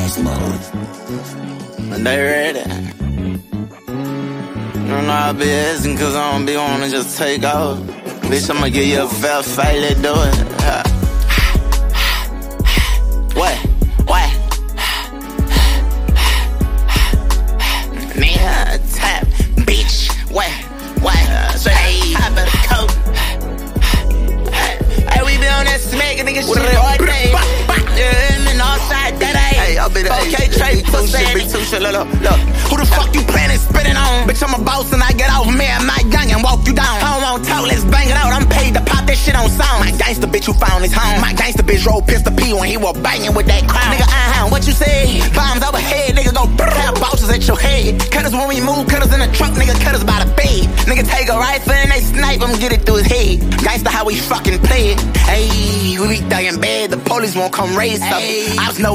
And they ready. You know I be asking cause I don't be wanna just take off. Bitch, I'ma give you a fair fight, let's do it. What? Nigga, tap, bitch, what? Hey, I better coat. Hey, we be on that smack, nigga, shit all day. Yeah, man, all side that ain't. Hey, I'll be the okay, trade pussy. Look. Who the fuck you planning spitting on? Bitch, I'm a boss and I get off me and my gang and walk you down. I don't wanna talk, let's bang it out. I'm paid to pop that shit on sound. My gangsta bitch who found his home. My gangsta bitch rolled pistol P when he was banging with that crown. Nigga, what you say? Bombs overhead, nigga go have bosses at your head. Cutters when we move, cutters in the trunk, nigga, cutters by the bed. Nigga take a rifle and they snipe him, get it through his head. Gangsta how we fucking play it. Hey, we be thuggin' bad, the police won't come raise up. I was no